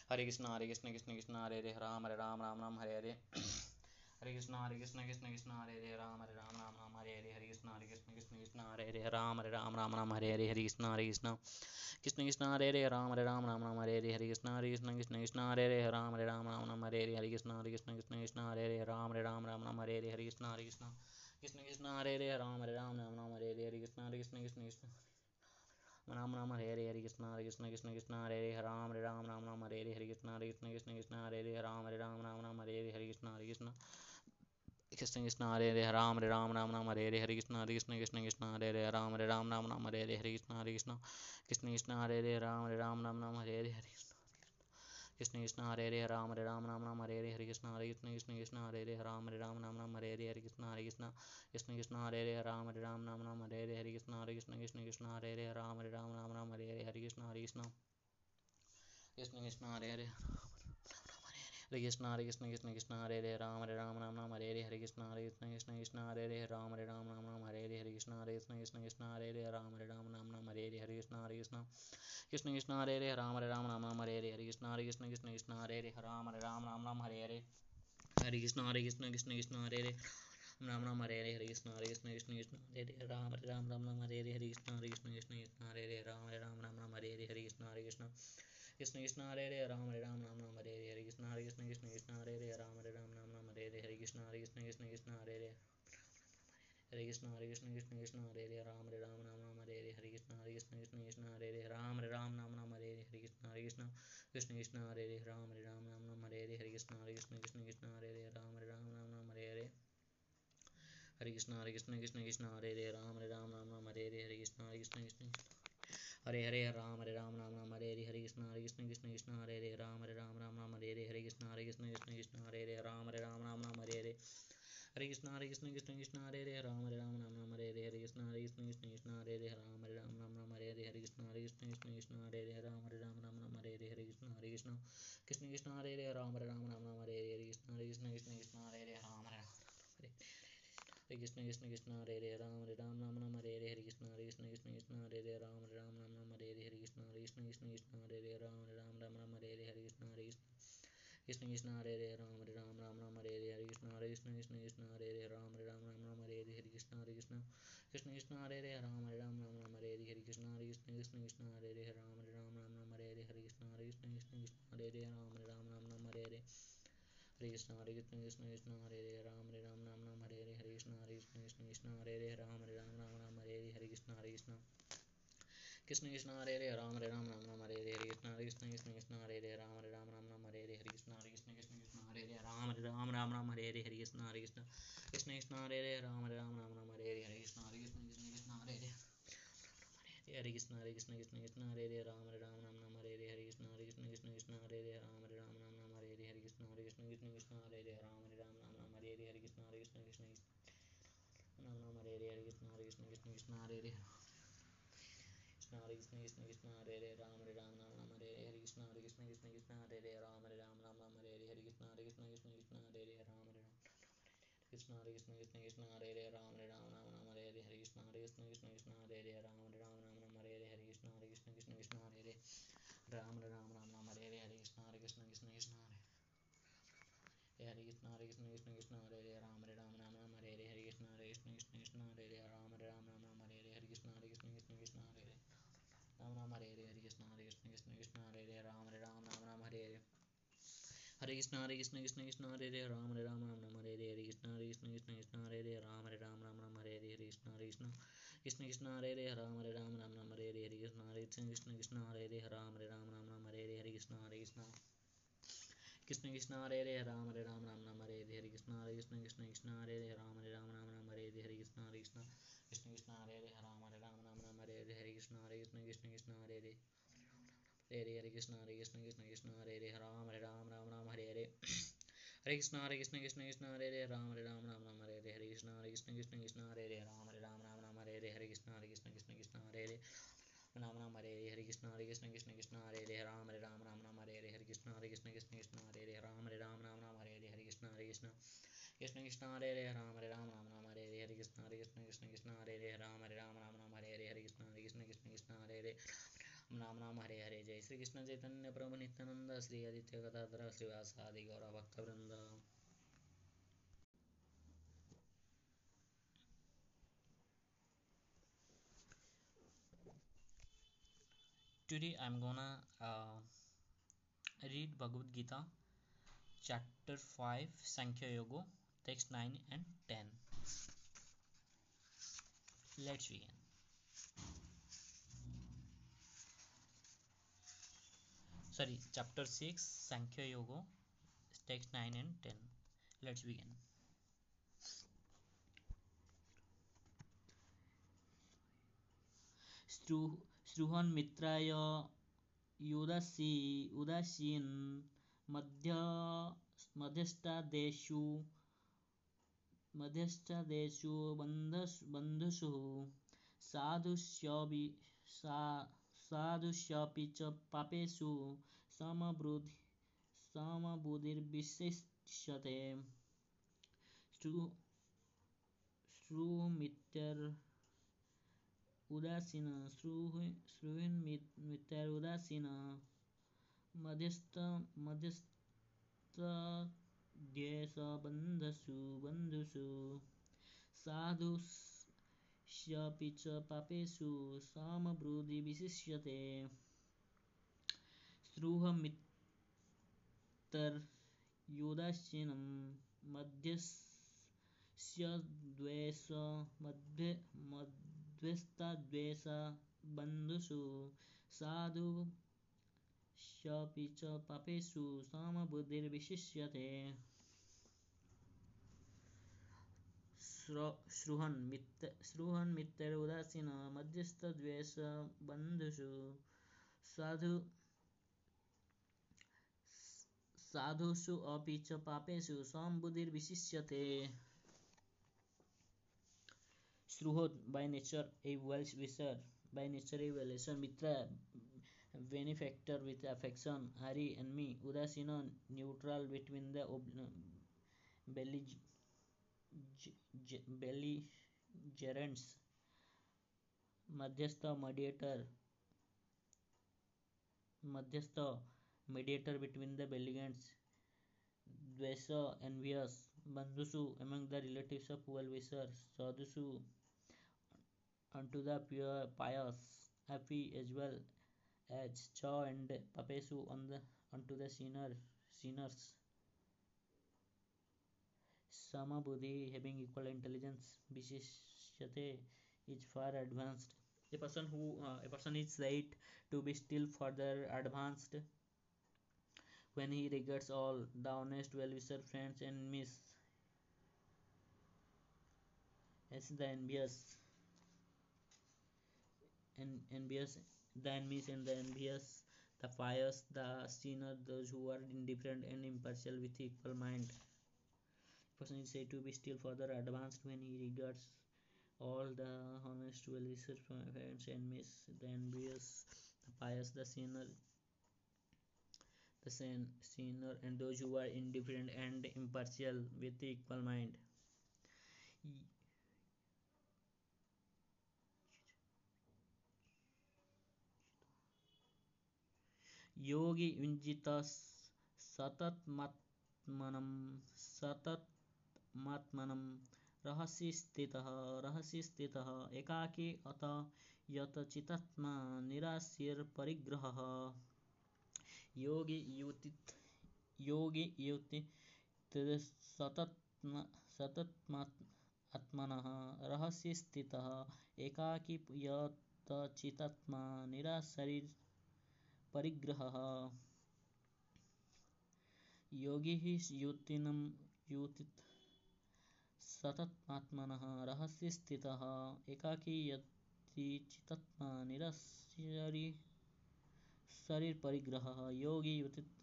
हरे कृष्ण कृष्ण कृष्ण हरे हरे राम राम राम हरे हरे हरे कृष्ण कृष्ण कृष्ण हरे हरे राम राम हरे हरे हरे कृष्ण कृष्ण कृष्ण हरे हरे राम राम हरे हरे हरे कृष्ण कृष्ण हरे हरे राम राम हरे हरे हरे कृष्ण कृष्ण हरे हरे राम राम हरे हरे हरे कृष्ण कृष्ण हरे हरे राम राम हरे हरे हरे कृष्ण कृष्ण हरे हरे राम राम हरे हरे हरे कृष्ण कृष्ण राम हरे हरे हरे कृष्ण हरे हरे राम राम हरे हरे हरे कृष्ण हरे हरे राम राम हरे हरे हरे कृष्ण हरे हरे राम राम हरे हरे हरे कृष्ण कृष्ण हरे हरे राम राम हरे हरे हरे कृष्ण हरे हरे राम राम हरे हरे हरे कृष्ण हरे हरे राम राम हरे हरे हरे कृष्ण कृष्ण हरे हरे राम राम हरे हरे हरे कृष्ण हरे हरे राम राम हरे हरे हरे कृष्ण हरे हरे राम राम हरे हरे हरे कृष्ण हरे हरे हरे कृष्ण हरे हरे राम राम हरे हरे हरे कृष्ण हरे हरे राम राम हरे हरे हरे कृष्ण हरे हरे राम राम हरे हरे हरे कृष्ण हरे हरे राम राम हरे हरे हरे कृष्ण हरे हरे राम राम हरे हरे हरे कृष्ण हरे हरे राम हरे हरे हरे कृष्ण हरे हरे राम राम हरे हरे हरे कृष्ण हरे हरे राम राम हरे हरे हरे कृष्ण हरे हरे राम राम हरे हरे हरे कृष्ण हरे हरे राम राम हरे हरे हरे कृष्ण हरे हरे हरे कृष्ण हरे हरे राम राम हरे हरे हरे कृष्ण हरे हरे राम राम हरे हरे हरे कृष्ण हरे हरे राम राम हरे हरे हरे कृष्ण हरे हरे राम राम हरे हरे हरे कृष्ण हरे हरे राम राम हरे हरे हरे कृष्ण हरे हरे राम राम हरे हरे हरे कृष्ण हरे हरे राम राम हरे हरे हरे कृष्ण हरे हरे राम राम हरे हरे हरे कृष्ण हरे हरे राम राम हरे हरे हरे कृष्ण हरे हरे राम राम हरे हरे हरे कृष्ण हरे हरे राम राम हरे हरे हरे कृष्ण हरे हरे राम राम हरे हरे हरे कृष्ण हरे हरे राम हरे कृष्ण हरे हरे राम राम हरे हरे हरे कृष्ण हरे हरे राम राम हरे हरे हरे कृष्ण हरे हरे राम राम हरे हरे हरे कृष्ण हरे हरे राम राम हरे हरे हरे कृष्ण हरे हरे राम राम हरे हरे हरे कृष्ण हरे हरे राम राम हरे हरे हरे कृष्ण हरे हरे राम राम हरे हरे हरे कृष्ण हरे हरे राम राम हरे हरे हरे कृष्ण हरे हरे राम राम हरे हरे हरे कृष्ण हरे हरे राम राम हरे हरे हरे कृष्ण हरे हरे राम राम हरे हरे हरे कृष्ण हरे हरे राम राम हरे हरे हरे कृष्ण हरे हरे राम राम हरे हरे हरे कृष्ण हरे हरे राम राम हरे हरे हरे कृष्ण हरे हरे हरे कृष्ण हरे हरे राम राम हरे हरे हरे कृष्ण हरे हरे राम राम हरे हरे हरे कृष्ण हरे हरे राम राम हरे हरे हरे कृष्ण राम हरे हरे हरे कृष्ण हरे हरे कृष्ण हरे हरे राम राम हरे हरे हरे कृष्ण हरे हरे राम राम हरे हरे हरे कृष्ण हरे हरे राम कृष्ण हरे हरे राम राम हरे हरे हरे कृष्ण हरे हरे राम राम हरे हरे हरे कृष्ण हरे हरे राम राम हरे हरे हरे कृष्ण हरे हरे कृष्ण हरे हरे राम राम हरे हरे हरे कृष्ण हरे हरे राम राम हरे हरे हरे कृष्ण हरे हरे राम राम हरे हरे हरे कृष्ण हरे हरे राम राम हरे हरे हरे कृष्ण हरे हरे राम राम हरे हरे हरे कृष्ण हरे हरे राम राम हरे हरे हरे कृष्ण हरे हरे राम राम हरे हरे हरे कृष्ण हरे हरे राम राम हरे हरे हरे कृष्ण हरे हरे राम राम हरे हरे हरे कृष्ण हरे हरे राम राम हरे हरे हरे कृष्ण हरे हरे राम राम हरे हरे हरे कृष्ण हरे हरे हरे कृष्ण हरे हरे राम राम हरे हरे हरे कृष्ण हरे हरे राम राम हरे हरे हरे कृष्ण हरे हरे राम राम हरे हरे हरे कृष्ण हरे हरे राम हरे हरे हरे कृष्ण हरे हरे राम राम हरे हरे हरे कृष्ण हरे हरे राम राम हरे हरे हरे कृष्ण हरे हरे राम राम हरे हरे हरे कृष्ण हरे हरे राम राम हरे हरे हरे कृष्ण हरे हरे नाम नाम हरे हरे। जय श्री कृष्ण चैतन्य प्रभु नित्यानंद श्री आदित्य गदाधर श्रीवासादि गौर भक्तवृंद। Today I'm gonna read Bhagavad Gita chapter 5 Sankhya Yoga text 9 and 10. Let's begin. Sorry, chapter 6 Sankhya Yoga text 9 and 10. Let's begin. Sruhan Mitraya Udasin Madhyastadeshu बन्धुषु साधुष्यापि च पापेषु समबुद्धिर्विशिष्यते। श्रुहिन्मित्रैरुदासीन मध्यस्थद्वेषबन्धुषु साधुष्यपि च पापेषु समबुद्धिर्विशिष्यते। श्रुहमित्रैरुदासीनं मध्यस्थद्वेषबन्धुषु साधुष्यपि च पापेषु समबुद्धिर्विशिष्यते। श्रुहन् मित्रैरुदासीन मध्यस्थद्वेषबन्धुषु साधुषु अपि च पापेषु समबुद्धिर्विशिष्यते। Sruhod, by nature a well-wisher, Mitra, benefactor with affection, Hari, enemy, Udasina, neutral between the belligerents, Madhyastha, mediator between the belligerents, Dvesa, envious, Bandhusu, among the relatives of well-wishers, Sadhusu, unto the pure pious, happy as well as Cha and Papesu unto the sinners. Sama Buddhi, having equal intelligence, Vishishyate, is far advanced. A person is said to be still further advanced when he regards all the honest well-wisher friends and enemies as the envious, the enemies and the envious, the pious, the sinner, those who are indifferent and impartial with equal mind. Person is said to be still further advanced when he regards all the honest well-wishers friends and enemies, the envious, the pious, the sinner, and those who are indifferent and impartial with equal mind. Yogi Vinjitas सततमात्मनं रहसि स्थितः एकाकी अत यत चित्तात्मा निराशीर्परिग्रहः। योगी सततमात्मनः रहसि स्थितः एकाकी यत चित्तात्मा निराशीर्परिग्रहः। योगी सततमात्मनः रहसि स्थितः एकाकी यति चित्तात्मा निराशीर्परिग्रहः। योगी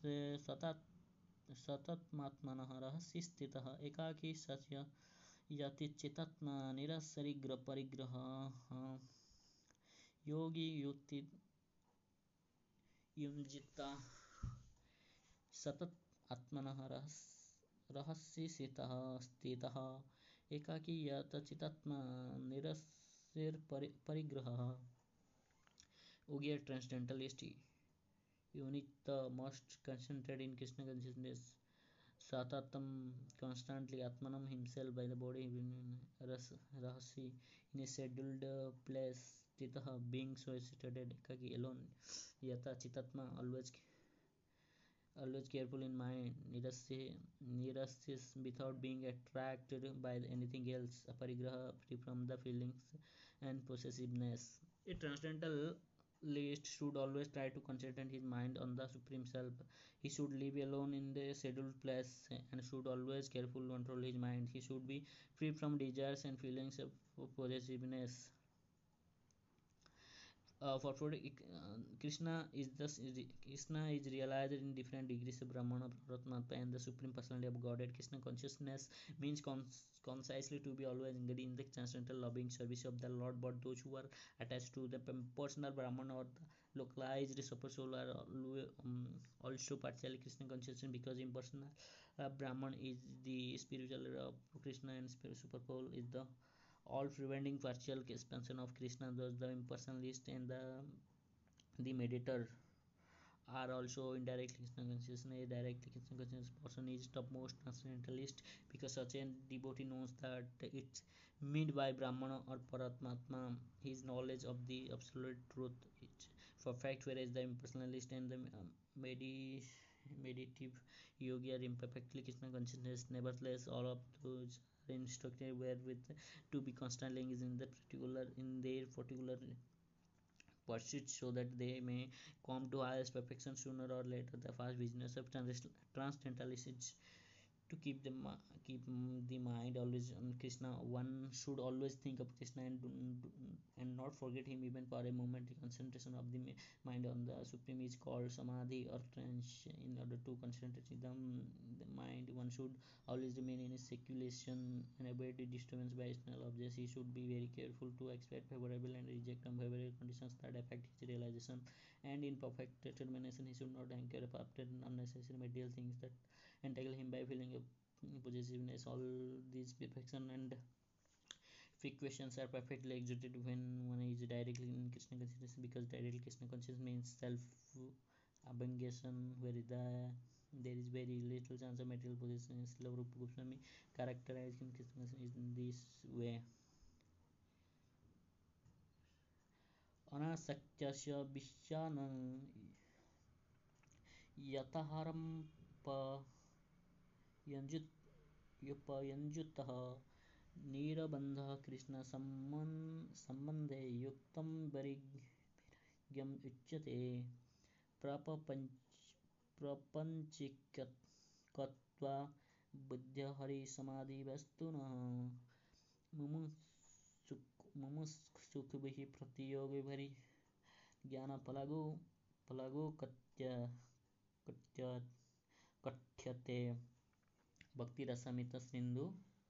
सततमात्मनः रहसि स्थितः एकाकी यति चित्तात्मा निराशीर्परिग्रहः। योगी युञ्जित सतत आत्मनः रहसि स्थितः एकाकी यत चित्तात्मा निराशीर्परिग्रहः। Yogi, a transcendentalist, unit the most concentrated in Krishna consciousness. Satatam, constantly Atmanam himself by the body, Rahasi, in a scheduled place, Titaha, being so situated, Ekaki, alone, Yata, Chitatma, always careful in mind, Nirasya, without being attracted by anything else, Aparigraha, free from the feelings and possessiveness. A transcendental list should always try to concentrate his mind on the Supreme Self. He should live alone in the scheduled place and should always carefully control his mind. He should be free from desires and feelings of possessiveness. For Krishna is realized in different degrees of Brahmana, Paramatma, and the Supreme Personality of Godhead. Krishna consciousness means concisely to be always engaged in the transcendental loving service of the Lord. But those who are attached to the personal Brahmana or the localized super soul are also partially Krishna consciousness, because impersonal Brahman is the spiritual of Krishna and super soul is the all preventing partial expansion of Krishna. Thus, the impersonalist and the meditator are also indirectly Krishna consciousness. A directly Krishna conscious person is topmost transcendentalist, because such a devotee knows that it's meant by Brahmana or Paramatma. His knowledge of the absolute truth is perfect, whereas the impersonalist and the meditative yogi are imperfectly Krishna consciousness. Nevertheless, all of those are instructed wherewith to be constantly engaged in the particular in their particular pursuits, so that they may come to highest perfection sooner or later. The first business of transcendentalists is to keep the mind always on Krishna. One should always think of Krishna and not forget him even for a moment. The concentration of the mind on the Supreme is called samadhi or trance. In order to concentrate the mind, one should always remain in a circulation and avoid disturbance by external objects. He should be very careful to expect favorable and reject unfavorable conditions that affect his realization. And in perfect determination, he should not hanker after unnecessary material things that entangle him by feeling of possessiveness. All these perfection and frequencies are perfectly executed when one is directly in Krishna consciousness, because directly Krishna consciousness means self abnegation, where there is very little chance of material possession. Srila Rupa Goswami characterized Krishna consciousness in this way. Anasakyasya Vishyanan Yataharam Pa Yanjut Yupayanjutah नीरबन्धः कृष्णसम्बन्धे युक्तं वैराग्यम् उच्यते प्रपञ्चिकत्वा बुद्ध्यहरिसमाधिवस्तुनः मुमुक्षुभिः प्रतियोगिभिः ज्ञानफलगो कथ्यते भक्तिरसमितसिन्धु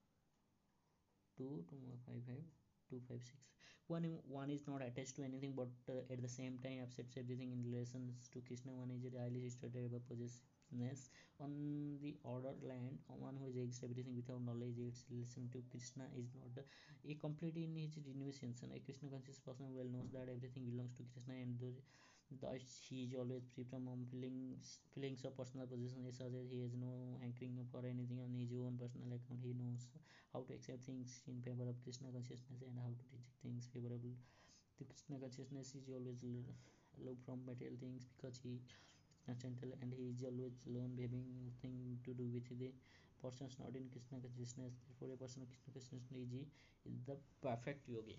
255 one is not attached to anything, but at the same time accepts everything in relations to Krishna. One is highly situated about possessiveness. On the other land, one who rejects everything without knowledge, its relation to Krishna is not a complete in his renunciation. A Krishna conscious person well knows that everything belongs to Krishna, and thus he is always free from feelings of personal possession. As such, he has no hankering for anything on his own personal account. He knows how to accept things in favor of Krishna consciousness and how to reject things favorable to Krishna consciousness. Is always aloof from material things, because he is transcendental, and he is always alone, having nothing to do with the persons not in Krishna consciousness. Therefore, a person of Krishna consciousness is the perfect yogi.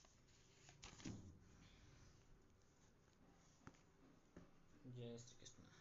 Jai Shri Krishna.